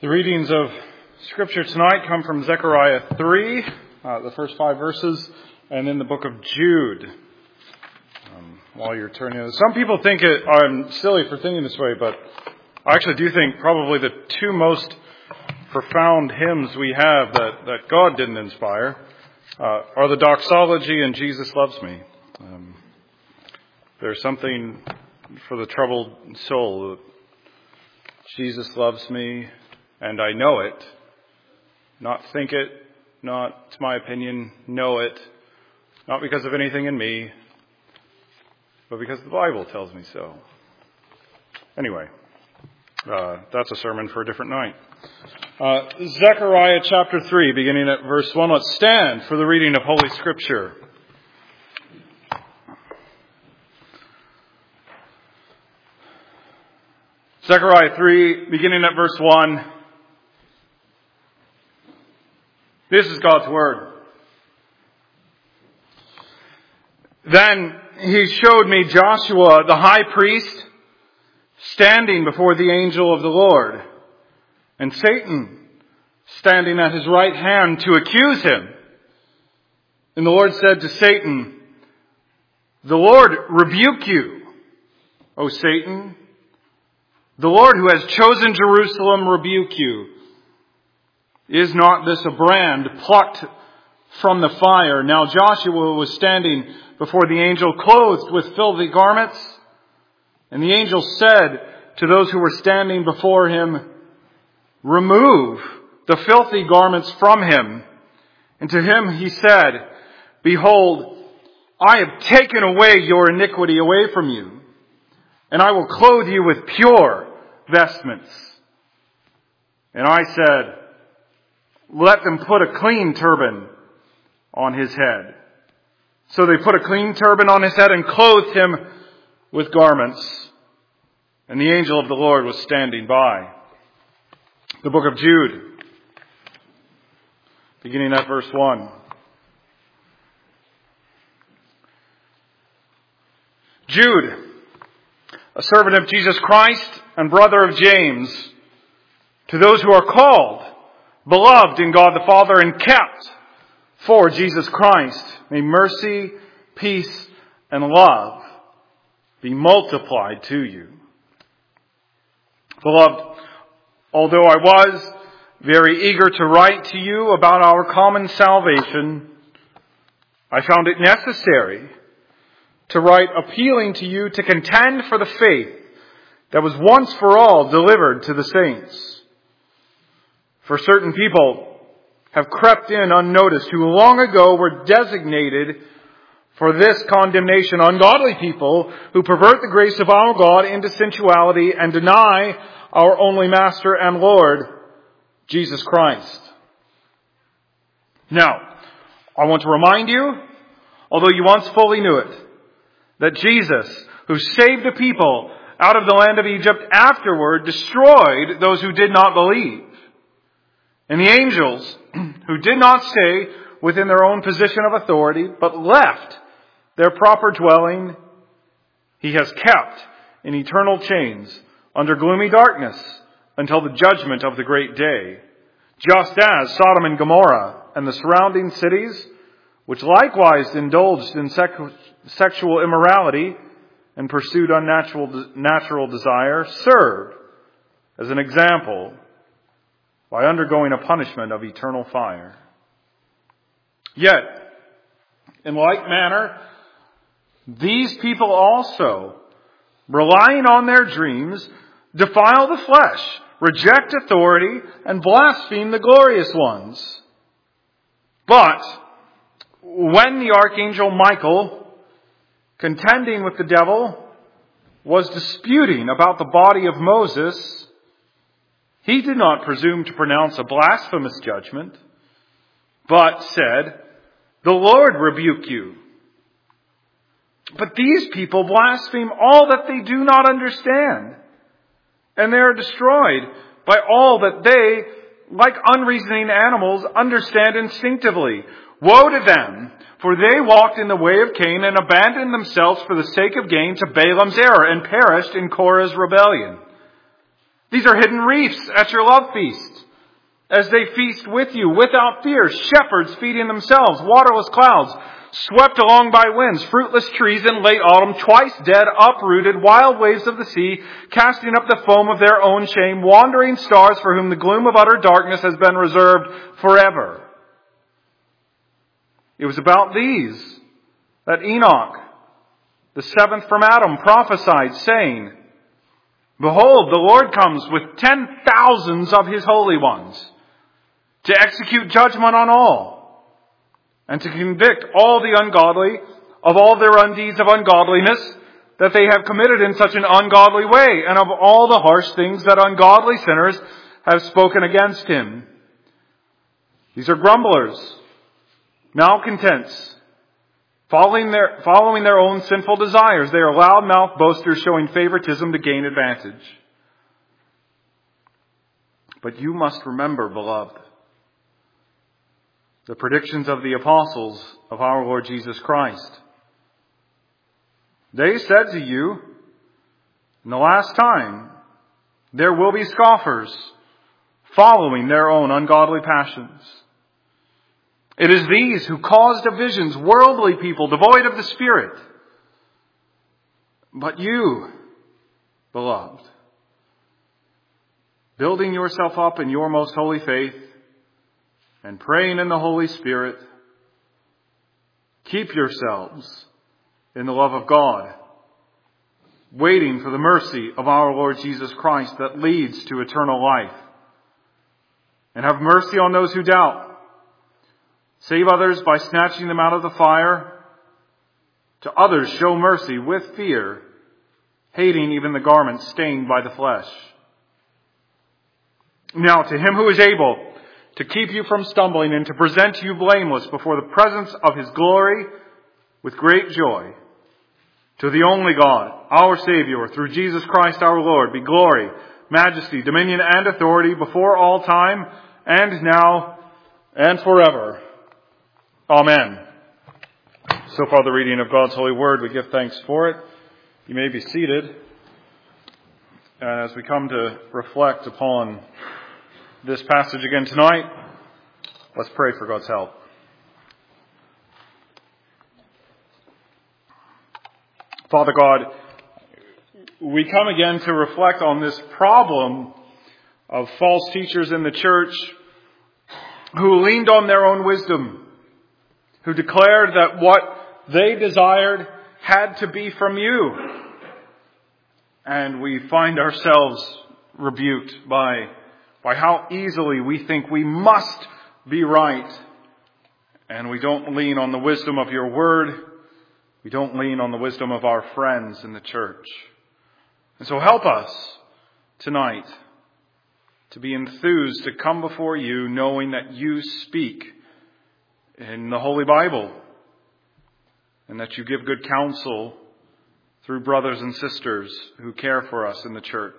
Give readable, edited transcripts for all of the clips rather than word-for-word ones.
The readings of Scripture tonight come from Zechariah 3, the first 5 verses, and in the book of Jude. While you're turning, some people think I'm silly for thinking this way, but I actually do think probably the two most profound hymns we have that God didn't inspire are the doxology and Jesus Loves Me. There's something for the troubled soul. Jesus loves me, and I know it. Not think it, not, it's my opinion, know it. Not because of anything in me, but because the Bible tells me so. Anyway, that's a sermon for a different night. Zechariah chapter 3, beginning at verse 1. Let's stand for the reading of Holy Scripture. Zechariah 3, beginning at verse 1. This is God's Word. Then he showed me Joshua, the high priest, standing before the angel of the Lord, and Satan standing at his right hand to accuse him. And the Lord said to Satan, "The Lord rebuke you, O Satan. The Lord who has chosen Jerusalem rebuke you. Is not this a brand plucked from the fire?" Now Joshua was standing before the angel, clothed with filthy garments. And the angel said to those who were standing before him, "Remove the filthy garments from him." And to him he said, "Behold, I have taken away your iniquity away from you, and I will clothe you with pure vestments." And I said, "Let them put a clean turban on his head." So they put a clean turban on his head and clothed him with garments. And the angel of the Lord was standing by. The book of Jude, beginning at verse 1. Jude, a servant of Jesus Christ and brother of James, to those who are called, beloved in God the Father, and kept for Jesus Christ, may mercy, peace, and love be multiplied to you. Beloved, although I was very eager to write to you about our common salvation, I found it necessary to write appealing to you to contend for the faith that was once for all delivered to the saints. For certain people have crept in unnoticed, who long ago were designated for this condemnation, ungodly people who pervert the grace of our God into sensuality and deny our only Master and Lord, Jesus Christ. Now, I want to remind you, although you once fully knew it, that Jesus, who saved the people out of the land of Egypt, afterward destroyed those who did not believe. And the angels, who did not stay within their own position of authority, but left their proper dwelling, he has kept in eternal chains under gloomy darkness until the judgment of the great day. Just as Sodom and Gomorrah and the surrounding cities, which likewise indulged in sexual immorality and pursued unnatural desire, served as an example by undergoing a punishment of eternal fire. Yet, in like manner, these people also, relying on their dreams, defile the flesh, reject authority, and blaspheme the glorious ones. But when the archangel Michael, contending with the devil, was disputing about the body of Moses, he did not presume to pronounce a blasphemous judgment, but said, "The Lord rebuke you." But these people blaspheme all that they do not understand, and they are destroyed by all that they, like unreasoning animals, understand instinctively. Woe to them, for they walked in the way of Cain and abandoned themselves for the sake of gain to Balaam's error and perished in Korah's rebellion. These are hidden reefs at your love feast. as they feast with you without fear, shepherds feeding themselves, waterless clouds, swept along by winds, fruitless trees in late autumn, twice dead, uprooted, wild waves of the sea, casting up the foam of their own shame, wandering stars for whom the gloom of utter darkness has been reserved forever. It was about these that Enoch, the seventh from Adam, prophesied, saying, Behold, the Lord comes with 10,000s of his holy ones to execute judgment on all, and to convict all the ungodly of all their undeeds of ungodliness that they have committed in such an ungodly way, and of all the harsh things that ungodly sinners have spoken against him. These are grumblers, malcontents, following their own sinful desires. They are loud-mouthed boasters showing favoritism to gain advantage. But you must remember, beloved, the predictions of the apostles of our Lord Jesus Christ. They said to you, in the last time, there will be scoffers following their own ungodly passions. It is these who cause divisions, worldly people, devoid of the Spirit. But you, beloved, building yourself up in your most holy faith and praying in the Holy Spirit, keep yourselves in the love of God, waiting for the mercy of our Lord Jesus Christ that leads to eternal life. And have mercy on those who doubt. Save others by snatching them out of the fire. To others show mercy with fear, hating even the garments stained by the flesh. Now to him who is able to keep you from stumbling and to present you blameless before the presence of his glory with great joy, to the only God, our Savior, through Jesus Christ our Lord, be glory, majesty, dominion, and authority before all time, and now, and forever. Amen. So far the reading of God's holy word. We give thanks for it. You may be seated. And as we come to reflect upon this passage again tonight, let's pray for God's help. Father God, we come again to reflect on this problem of false teachers in the church who leaned on their own wisdom, who declared that what they desired had to be from you. And we find ourselves rebuked by how easily we think we must be right. And we don't lean on the wisdom of your word. We don't lean on the wisdom of our friends in the church. And so help us tonight to be enthused to come before you knowing that you speak in the Holy Bible and that you give good counsel through brothers and sisters who care for us in the church.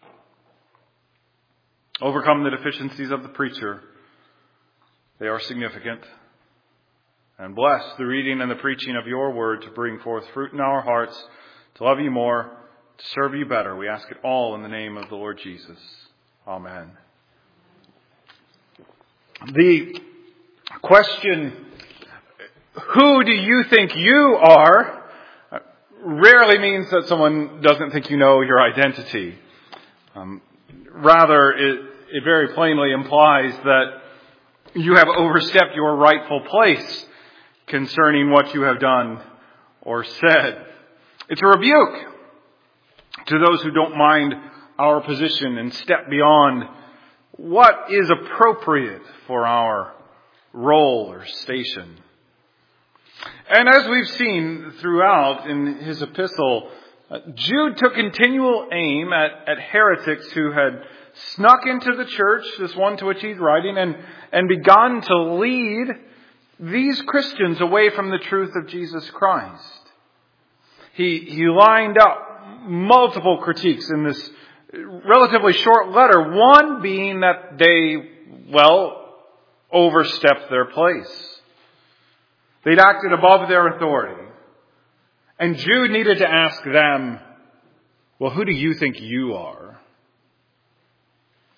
Overcome the deficiencies of the preacher. They are significant. And bless the reading and the preaching of your word to bring forth fruit in our hearts, to love you more, to serve you better. We ask it all in the name of the Lord Jesus. Amen. The question, who do you think you are, rarely means that someone doesn't think you know your identity. Rather, it very plainly implies that you have overstepped your rightful place concerning what you have done or said. It's a rebuke to those who don't mind our position and step beyond what is appropriate for our role or station. And as we've seen throughout in his epistle, Jude took continual aim at heretics who had snuck into the church, this one to which he's writing, and begun to lead these Christians away from the truth of Jesus Christ. He lined up multiple critiques in this relatively short letter, one being that they, overstepped their place. They'd acted above their authority. And Jude needed to ask them, who do you think you are?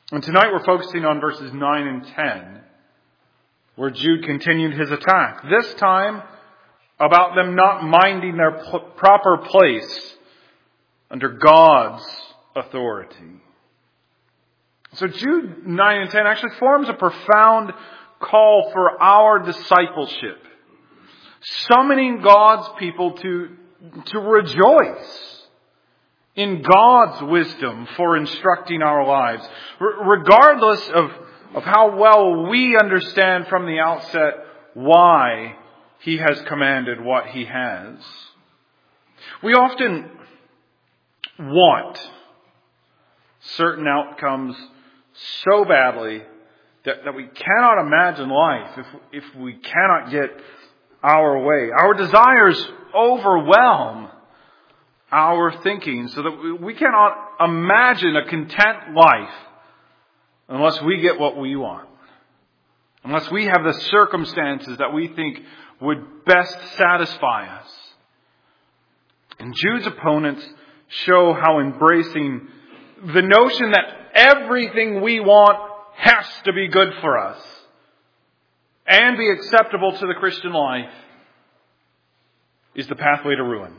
And tonight we're focusing on verses 9 and 10, where Jude continued his attack. This time about them not minding their proper place under God's authority. So Jude 9 and 10 actually forms a profound call for our discipleship, summoning God's people to rejoice in God's wisdom for instructing our lives, regardless of how well we understand from the outset why He has commanded what He has. We often want certain outcomes so badly that we cannot imagine life if we cannot get our way. Our desires overwhelm our thinking so that we cannot imagine a content life unless we get what we want. Unless we have the circumstances that we think would best satisfy us. And Jude's opponents show how embracing the notion that everything we want has to be good for us and be acceptable to the Christian life is the pathway to ruin.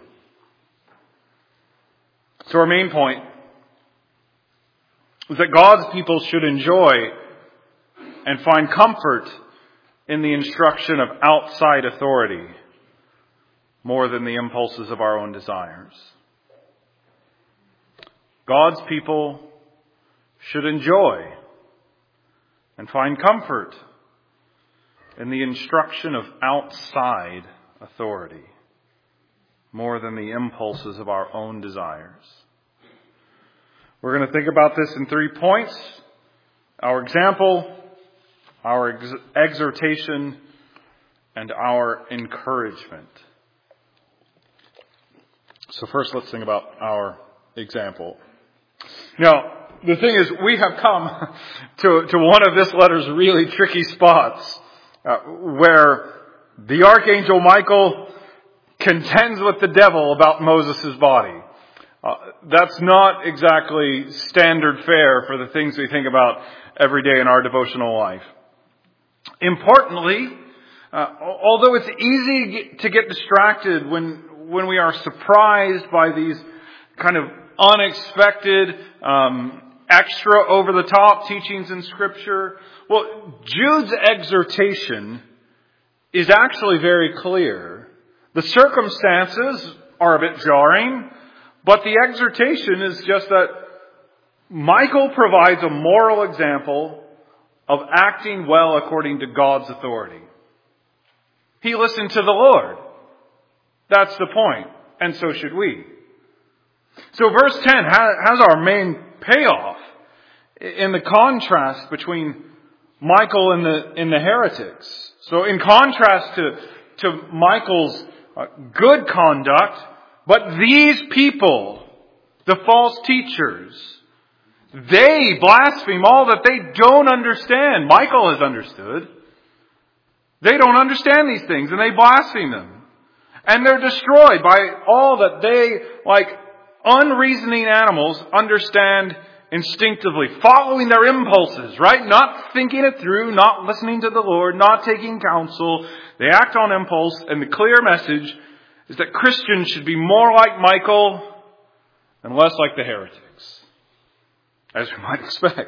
So our main point is that God's people should enjoy and find comfort in the instruction of outside authority more than the impulses of our own desires. God's people should enjoy and find comfort in the instruction of outside authority more than the impulses of our own desires. We're going to think about this in 3 points: our example, our exhortation, and our encouragement. So first, let's think about our example. Now, the thing is, we have come to one of this letter's really tricky spots where the Archangel Michael contends with the devil about Moses' body. That's not exactly standard fare for the things we think about every day in our devotional life. Importantly, although it's easy to get distracted when we are surprised by these kind of unexpected, extra over-the-top teachings in Scripture, well, Jude's exhortation is actually very clear. The circumstances are a bit jarring, but the exhortation is just that Michael provides a moral example of acting well according to God's authority. He listened to the Lord. That's the point. And so should we. So verse 10 has our main payoff in the contrast between Michael and the heretics. So in contrast to Michael's good conduct, but these people, the false teachers, they blaspheme all that they don't understand. Michael has understood. They don't understand these things and they blaspheme them. And they're destroyed by all that they, like unreasoning animals, understand instinctively, following their impulses, right? Not thinking it through, not listening to the Lord, not taking counsel. They act on impulse, and the clear message is that Christians should be more like Michael and less like the heretics, as we might expect.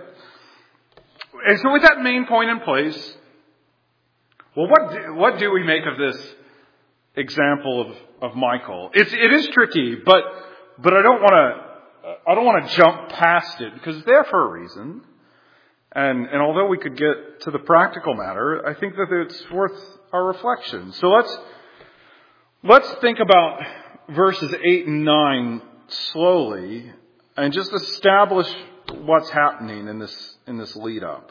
And so with that main point in place, well, what do we make of this example of Michael? It is tricky, but I don't want to jump past it because it's there for a reason. And although we could get to the practical matter, I think that it's worth our reflection. So let's think about verses 8 and 9 slowly and just establish what's happening in this lead up.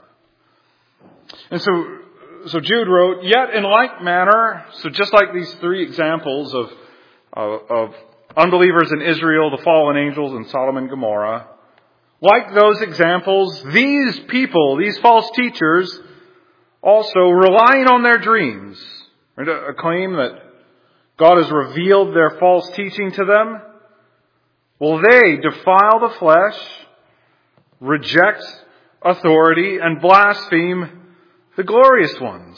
And so Jude wrote, "Yet in like manner," so just like these 3 examples of unbelievers in Israel, the fallen angels, and Sodom and Gomorrah, like those examples, these people, these false teachers, also relying on their dreams, right? A claim that God has revealed their false teaching to them. Well, they defile the flesh, reject authority and blaspheme the glorious ones.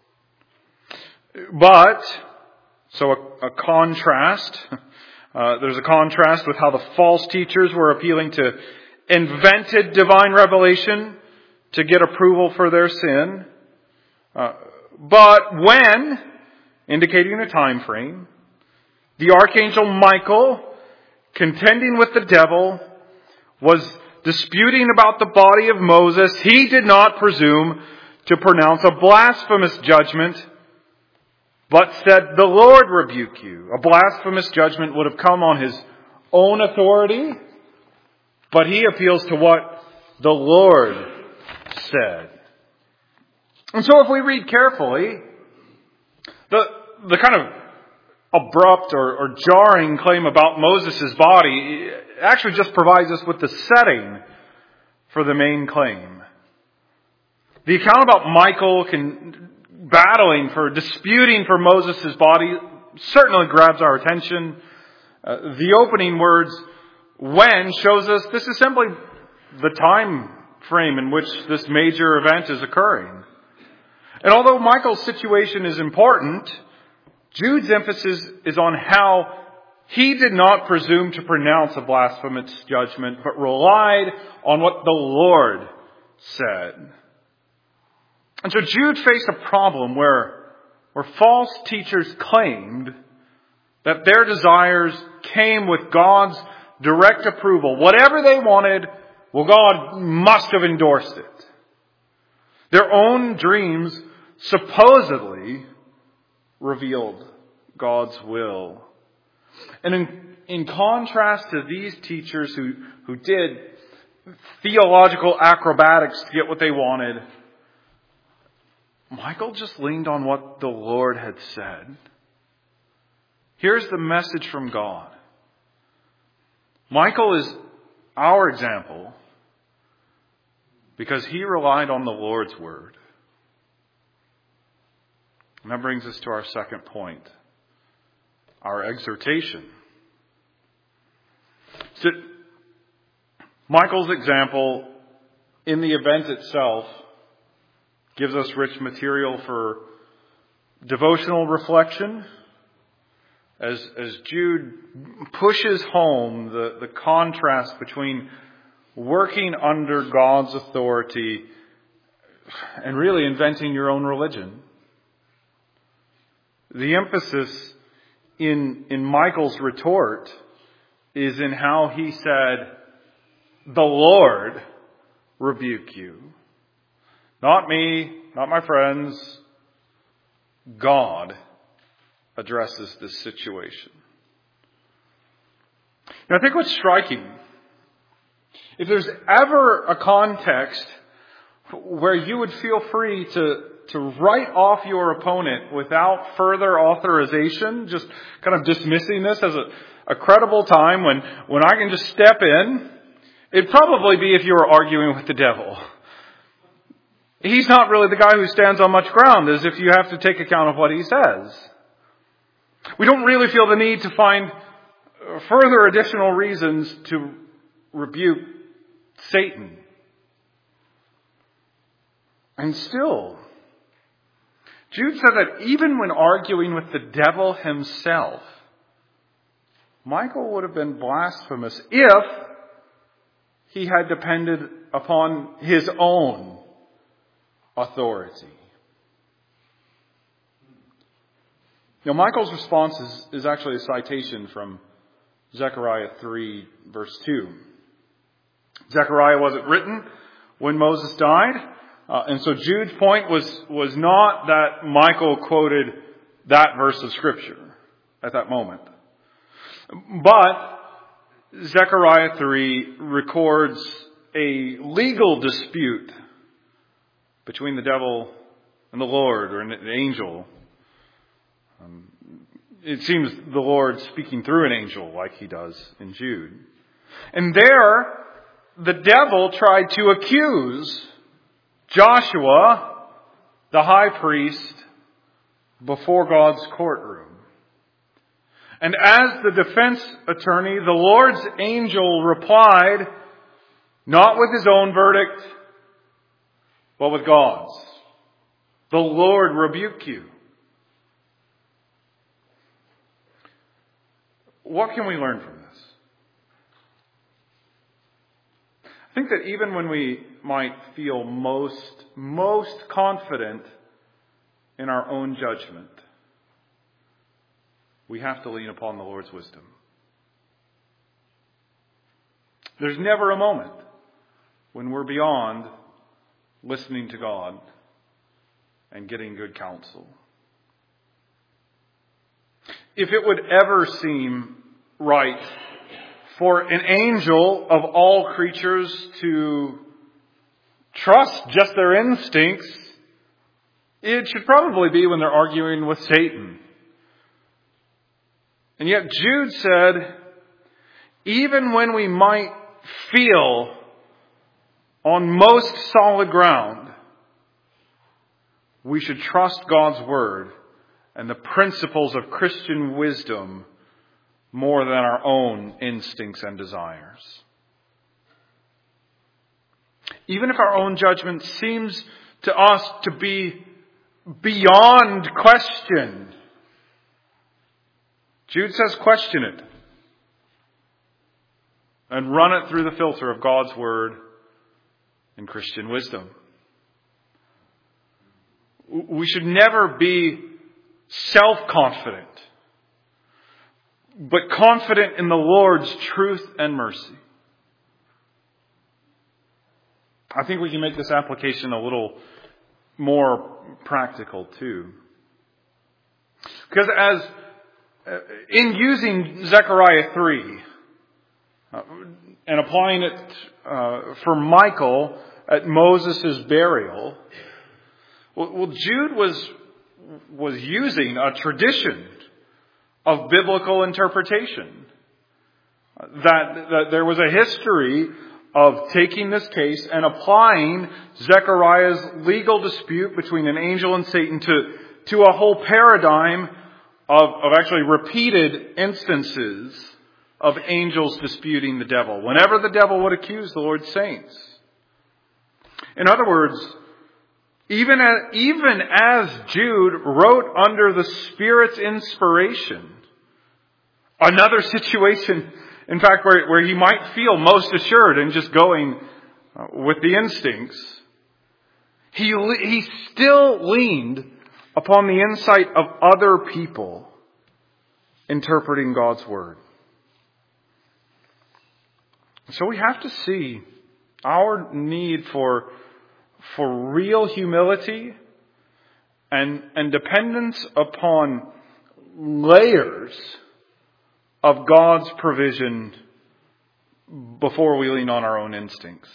But, so a contrast, there's a contrast with how the false teachers were appealing to invented divine revelation to get approval for their sin. But when, indicating a time frame, the archangel Michael, contending with the devil, was disputing about the body of Moses, he did not presume to pronounce a blasphemous judgment, but said, "The Lord rebuke you." A blasphemous judgment would have come on his own authority, but he appeals to what the Lord said. And so if we read carefully, the kind of abrupt or jarring claim about Moses' body actually just provides us with the setting for the main claim. The account about Michael disputing for Moses' body certainly grabs our attention. The opening words, "when," shows us this is simply the time frame in which this major event is occurring. And although Michael's situation is important, Jude's emphasis is on how he did not presume to pronounce a blasphemous judgment, but relied on what the Lord said. And so Jude faced a problem where false teachers claimed that their desires came with God's direct approval. Whatever they wanted, well, God must have endorsed it. Their own dreams supposedly revealed God's will. And in contrast to these teachers who did theological acrobatics to get what they wanted, Michael just leaned on what the Lord had said. Here's the message from God. Michael is our example because he relied on the Lord's word. And that brings us to our second point, our exhortation. So, Michael's example in the event itself gives us rich material for devotional reflection as Jude pushes home the contrast between working under God's authority and really inventing your own religion. The emphasis in Michael's retort is in how he said, "The Lord rebuke you." Not me, not my friends. God addresses this situation. Now I think what's striking, if there's ever a context where you would feel free to write off your opponent without further authorization, just kind of dismissing this as a credible time when I can just step in, it'd probably be if you were arguing with the devil. He's not really the guy who stands on much ground, as if you have to take account of what he says. We don't really feel the need to find further additional reasons to rebuke Satan. And still, Jude said that even when arguing with the devil himself, Michael would have been blasphemous if he had depended upon his own authority. Now, Michael's response is actually a citation from Zechariah 3, verse 2. Zechariah wasn't written when Moses died, and so Jude's point was not that Michael quoted that verse of Scripture at that moment. But Zechariah 3 records a legal dispute between the devil and the Lord, or an angel. It seems the Lord speaking through an angel like he does in Jude. And there, the devil tried to accuse Joshua, the high priest, before God's courtroom. And as the defense attorney, the Lord's angel replied, not with his own verdict, but with God's. The Lord rebuke you. What can we learn from this? I think that even when we might feel most confident in our own judgment, we have to lean upon the Lord's wisdom. There's never a moment when we're beyond listening to God and getting good counsel. If it would ever seem right for an angel of all creatures to trust just their instincts, it should probably be when they're arguing with Satan. And yet Jude said, even when we might feel on most solid ground, we should trust God's word and the principles of Christian wisdom more than our own instincts and desires. Even if our own judgment seems to us to be beyond question, Jude says question it and run it through the filter of God's word and Christian wisdom. We should never be self-confident, but confident in the Lord's truth and mercy. I think we can make this application a little more practical too. Because in using Zechariah 3 and applying it for Michal at Moses' burial, well, Jude was using a tradition of biblical interpretation. That there was a history of taking this case and applying Zechariah's legal dispute between an angel and Satan to a whole paradigm of actually repeated instances of angels disputing the devil, whenever the devil would accuse the Lord's saints. In other words, even as Jude wrote under the Spirit's inspiration, another situation, in fact, where he might feel most assured in just going with the instincts, he still leaned upon the insight of other people interpreting God's word. So we have to see our need for real humility and dependence upon layers of God's provision before we lean on our own instincts.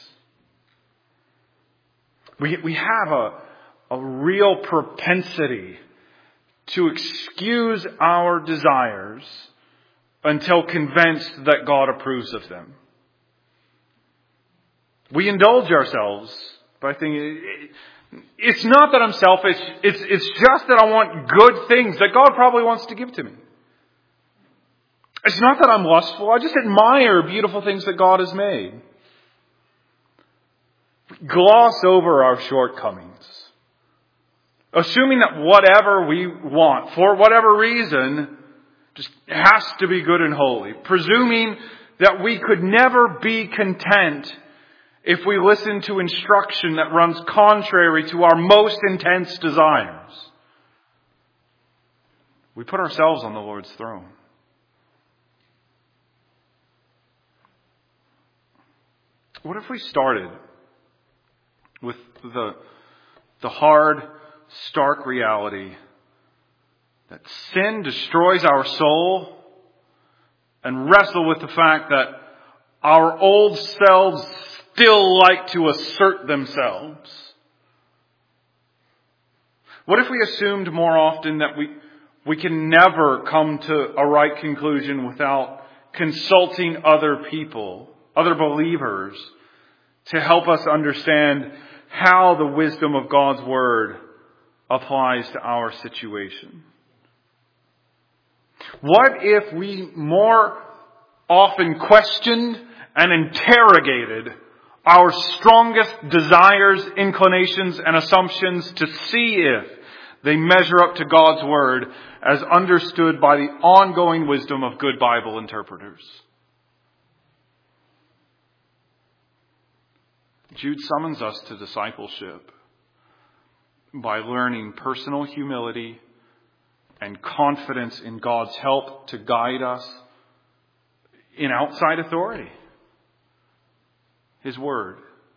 We have a real propensity to excuse our desires until convinced that God approves of them. We indulge ourselves by thinking, it's not that I'm selfish, it's just that I want good things that God probably wants to give to me. It's not that I'm lustful, I just admire beautiful things that God has made. We gloss over our shortcomings, assuming that whatever we want, for whatever reason, just has to be good and holy, presuming that we could never be content if we listen to instruction that runs contrary to our most intense desires. We put ourselves on the Lord's throne. What if we started with the hard, stark reality that sin destroys our soul and wrestle with the fact that our old selves still like to assert themselves? What if we assumed more often that we can never come to a right conclusion without consulting other people, other believers, to help us understand how the wisdom of God's Word applies to our situation? What if we more often questioned and interrogated our strongest desires, inclinations, and assumptions to see if they measure up to God's Word as understood by the ongoing wisdom of good Bible interpreters. Jude summons us to discipleship by learning personal humility and confidence in God's help to guide us in outside authority. His Word.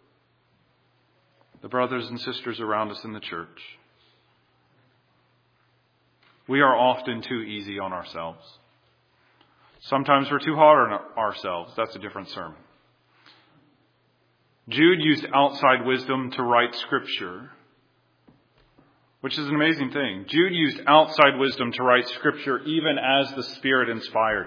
The brothers and sisters around us in the church. We are often too easy on ourselves. Sometimes we're too hard on ourselves. That's a different sermon. Jude used outside wisdom to write Scripture, which is an amazing thing. Jude used outside wisdom to write Scripture even as the Spirit inspired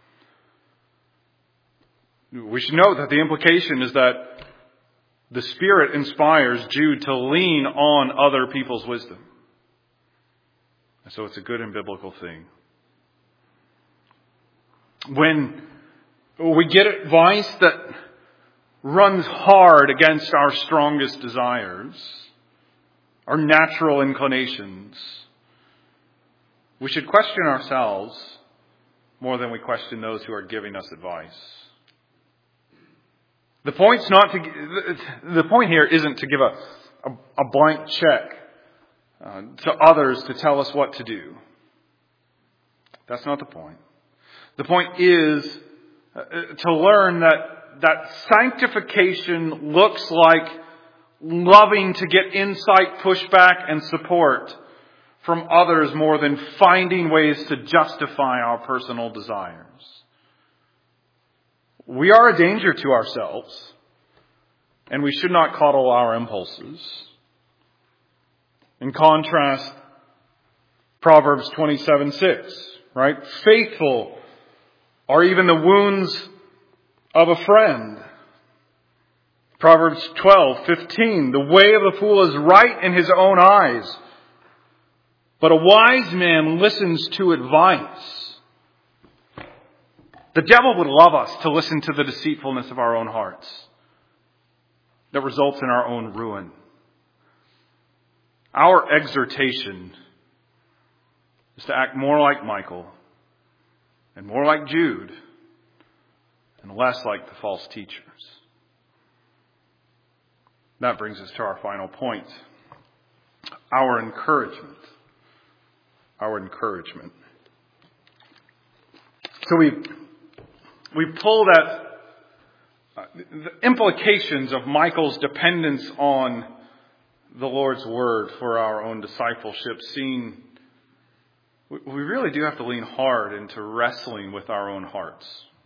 him. We should note that the implication is that the Spirit inspires Jude to lean on other people's wisdom. So it's a good and biblical thing. When we get advice that runs hard against our strongest desires, our natural inclinations, we should question ourselves more than we question those who are giving us advice. The point here isn't to give a blank check to others to tell us what to do. That's not the point. The point is to learn that sanctification looks like loving to get insight, pushback, and support from others more than finding ways to justify our personal desires. We are a danger to ourselves, and we should not coddle our impulses. In contrast, Proverbs 27:6, right? Faithful are even the wounds of a friend. Proverbs 12:15, the way of the fool is right in his own eyes, but a wise man listens to advice. The devil would love us to listen to the deceitfulness of our own hearts that results in our own ruin. Our exhortation is to act more like Michael and more like Jude and less like the false teachers. That brings us to our final point. Our encouragement. Our encouragement. So we pulled at the implications of Michael's dependence on the Lord's Word for our own discipleship, seeing we really do have to lean hard into wrestling with our own hearts.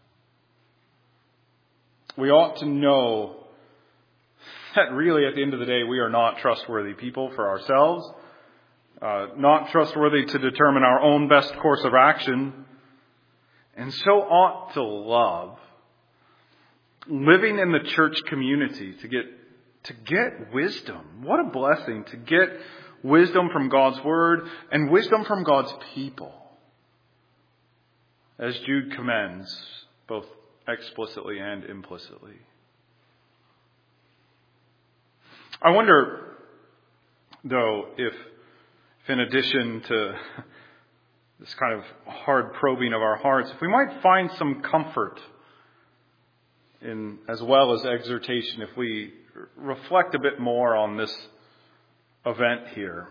We ought to know that really at the end of the day we are not trustworthy people for ourselves, not trustworthy to determine our own best course of action, and so ought to love living in the church community to get wisdom. What a blessing to get wisdom from God's Word and wisdom from God's people, as Jude commends both explicitly and implicitly. I wonder, though, if in addition to this kind of hard probing of our hearts, if we might find some comfort in, as well as exhortation, if we reflect a bit more on this event here.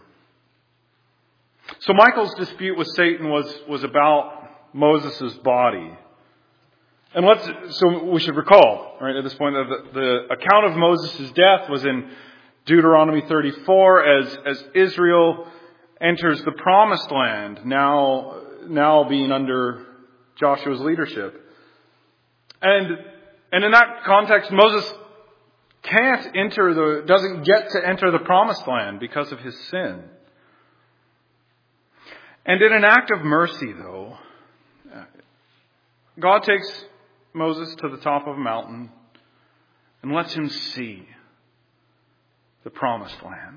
So Michael's dispute with Satan was about Moses' body. And so we should recall, right, at this point, that the account of Moses' death was in Deuteronomy 34 as Israel enters the promised land, now being under Joshua's leadership. And in that context, Moses doesn't get to enter the promised land because of his sin. And in an act of mercy, though, God takes Moses to the top of a mountain and lets him see the promised land.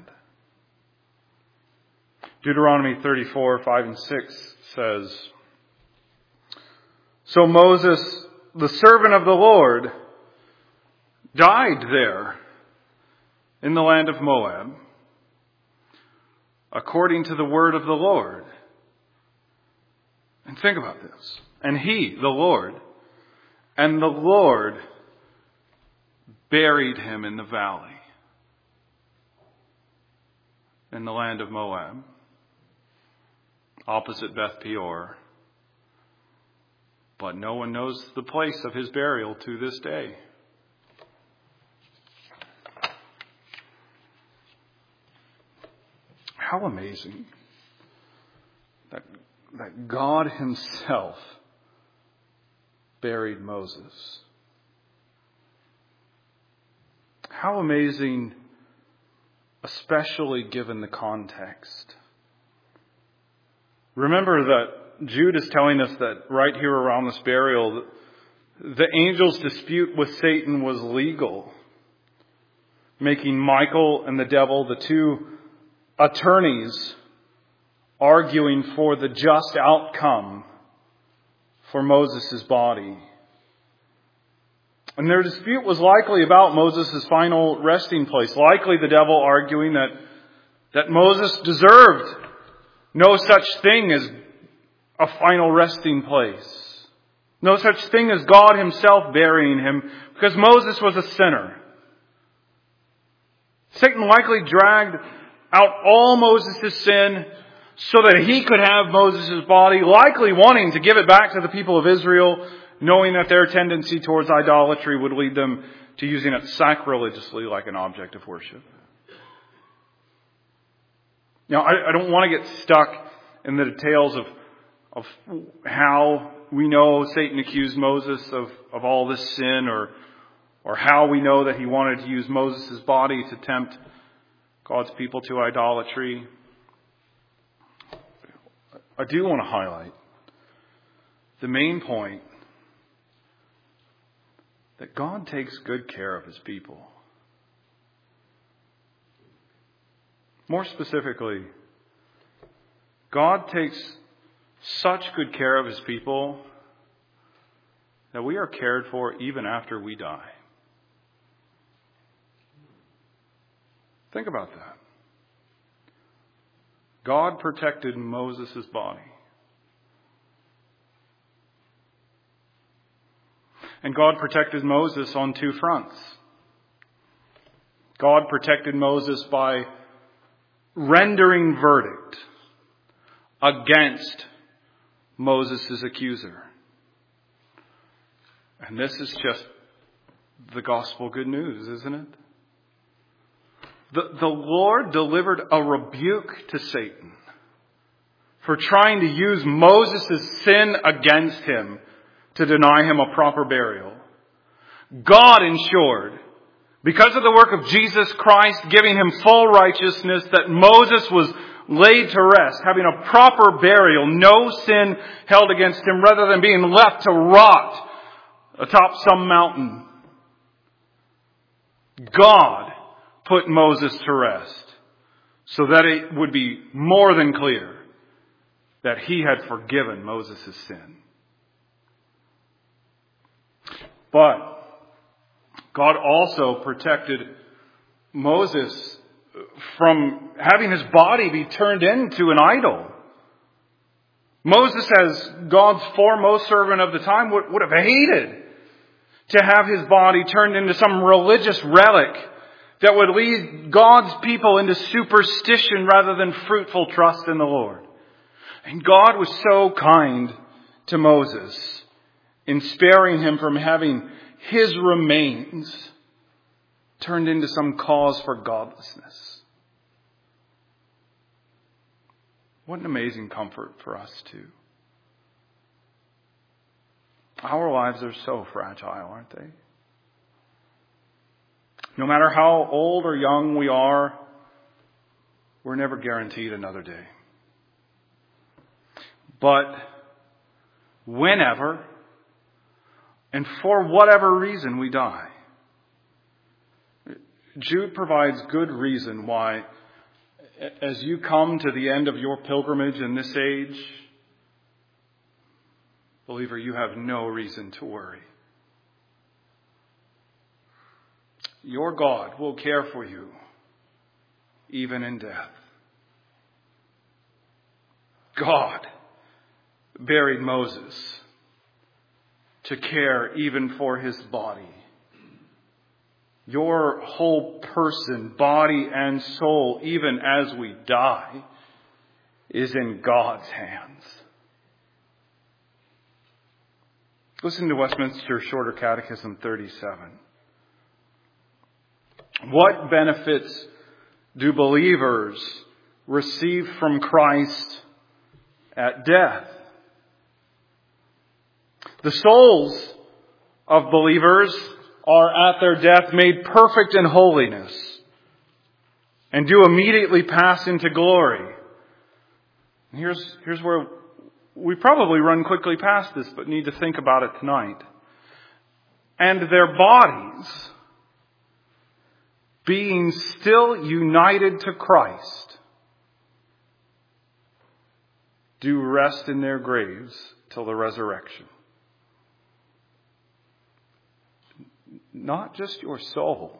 Deuteronomy 34:5-6 says, "So Moses, the servant of the Lord, died there in the land of Moab, according to the word of the Lord. And think about this. And he, the Lord, and the Lord buried him in the valley in the land of Moab, opposite Beth Peor. But no one knows the place of his burial to this day. How amazing that God himself buried Moses. How amazing, especially given the context. Remember that Jude is telling us that right here around this burial, the angel's dispute with Satan was legal, making Michael and the devil the two attorneys arguing for the just outcome for Moses' body. And their dispute was likely about Moses' final resting place. Likely the devil arguing that Moses deserved no such thing as a final resting place. No such thing as God himself burying him, because Moses was a sinner. Satan likely dragged out all Moses' sin so that he could have Moses' body, likely wanting to give it back to the people of Israel, knowing that their tendency towards idolatry would lead them to using it sacrilegiously like an object of worship. Now, I don't want to get stuck in the details of how we know Satan accused Moses of all this sin, or how we know that he wanted to use Moses' body to tempt God's people to idolatry. I do want to highlight the main point that God takes good care of his people. More specifically, God takes such good care of his people that we are cared for even after we die. Think about that. God protected Moses' body. And God protected Moses on two fronts. God protected Moses by rendering verdict against Moses' accuser. And this is just the gospel good news, isn't it? The Lord delivered a rebuke to Satan for trying to use Moses' sin against him to deny him a proper burial. God ensured, because of the work of Jesus Christ giving him full righteousness, that Moses was laid to rest, having a proper burial, no sin held against him, rather than being left to rot atop some mountain. God put Moses to rest so that it would be more than clear that he had forgiven Moses' sin. But God also protected Moses from having his body be turned into an idol. Moses, as God's foremost servant of the time, would have hated to have his body turned into some religious relic that would lead God's people into superstition rather than fruitful trust in the Lord. And God was so kind to Moses in sparing him from having his remains turned into some cause for godlessness. What an amazing comfort for us too. Our lives are so fragile, aren't they? No matter how old or young we are, we're never guaranteed another day. But whenever and for whatever reason we die, Jude provides good reason why, as you come to the end of your pilgrimage in this age, believer, you have no reason to worry. your God will care for you, even in death. God buried Moses to care even for his body. Your whole person, body and soul, even as we die, is in God's hands. Listen to Westminster Shorter Catechism 37. What benefits do believers receive from Christ at death? The souls of believers are at their death made perfect in holiness and do immediately pass into glory. And here's where we probably run quickly past this, but need to think about it tonight. And their bodies, being still united to Christ, do rest in their graves till the resurrection. Not just your soul,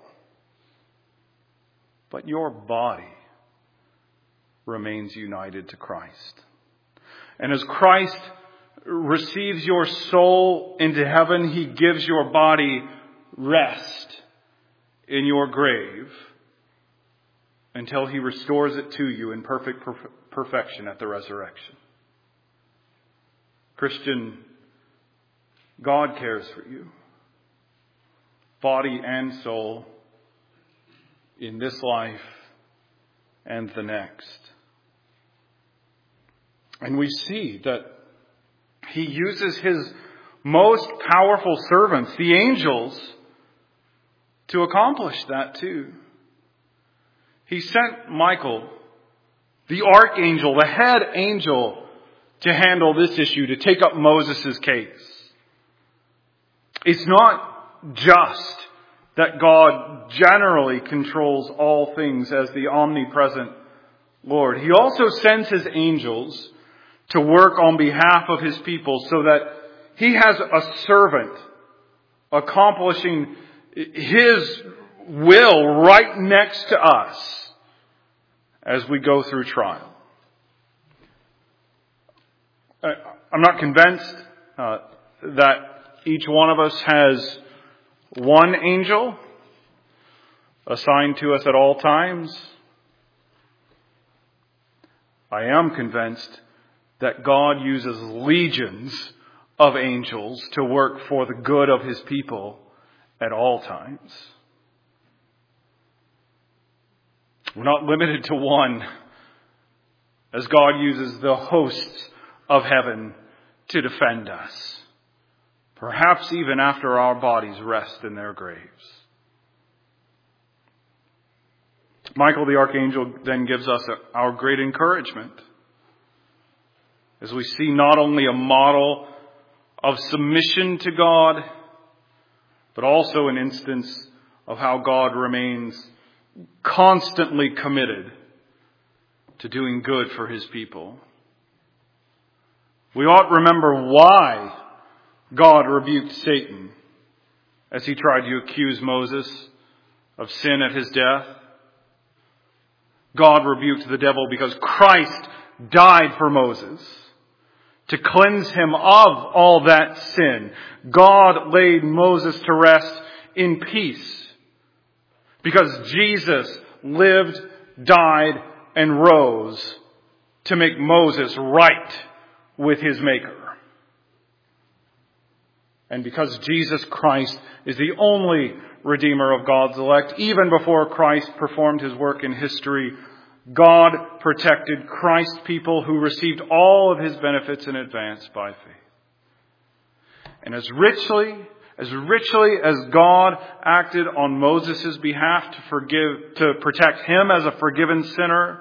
but your body remains united to Christ. And as Christ receives your soul into heaven, He gives your body rest in your grave until He restores it to you in perfect perfection at the resurrection. Christian, God cares for you, body and soul, in this life and the next. And we see that He uses His most powerful servants, the angels, to accomplish that too. He sent Michael, the archangel, the head angel, to handle this issue, to take up Moses' case. It's not just that God generally controls all things as the omnipresent Lord. He also sends His angels to work on behalf of His people so that He has a servant accomplishing His will right next to us as we go through trial. I'm not convinced that each one of us has one angel assigned to us at all times. I am convinced that God uses legions of angels to work for the good of His people at all times. We're not limited to one, as God uses the hosts of heaven to defend us, perhaps even after our bodies rest in their graves. Michael the archangel then gives us our great encouragement as we see not only a model of submission to God, but also an instance of how God remains constantly committed to doing good for His people. We ought to remember why God rebuked Satan as he tried to accuse Moses of sin at his death. God rebuked the devil because Christ died for Moses to cleanse him of all that sin. God laid Moses to rest in peace because Jesus lived, died, and rose to make Moses right with his Maker. And because Jesus Christ is the only Redeemer of God's elect, even before Christ performed His work in history, God protected Christ's people who received all of His benefits in advance by faith. And as richly as God acted on Moses' behalf to protect him as a forgiven sinner,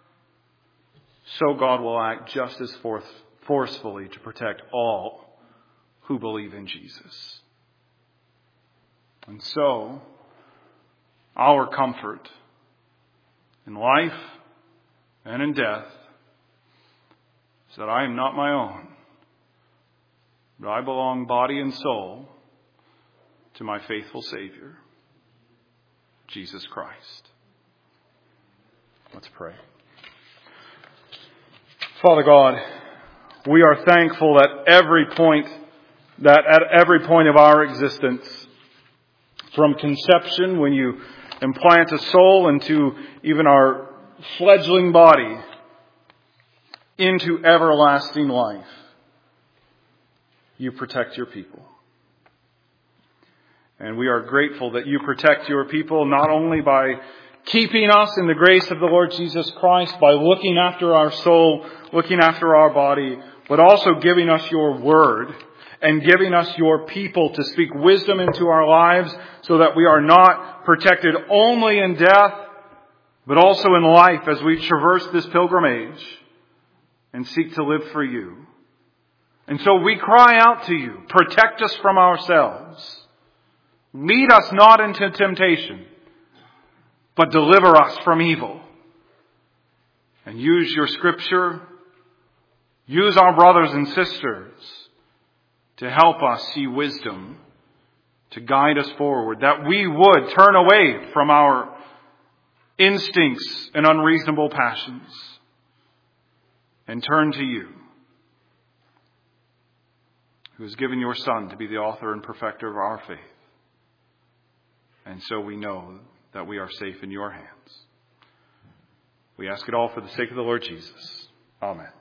so God will act just as forcefully to protect all who believe in Jesus. And so, our comfort in life and in death is that I am not my own, but I belong body and soul to my faithful Savior. Jesus Christ. Let's pray. Father God, we are thankful that at every point of our existence, from conception, when you implant a soul into even our fledgling body, into everlasting life, you protect your people. And we are grateful that you protect your people not only by keeping us in the grace of the Lord Jesus Christ, by looking after our soul, looking after our body, but also giving us your word and giving us your people to speak wisdom into our lives so that we are not protected only in death, but also in life as we traverse this pilgrimage and seek to live for you. And so we cry out to you, protect us from ourselves. Lead us not into temptation, but deliver us from evil. And use your Scripture, use our brothers and sisters to help us see wisdom, to guide us forward, that we would turn away from our instincts and unreasonable passions and turn to you, who has given your Son to be the author and perfecter of our faith. And so we know that we are safe in your hands. We ask it all for the sake of the Lord Jesus. Amen.